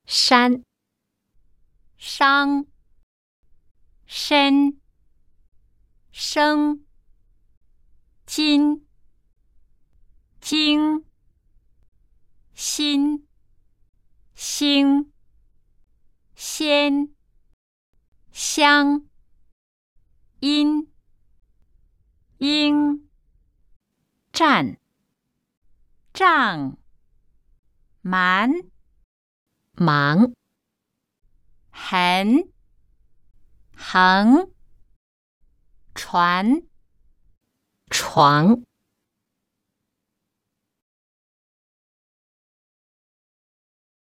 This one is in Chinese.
山、 商、深、生、金、经、心、兴、先、香、阴、应、 战、 丈、蛮、 忙、 横、横、船、 床。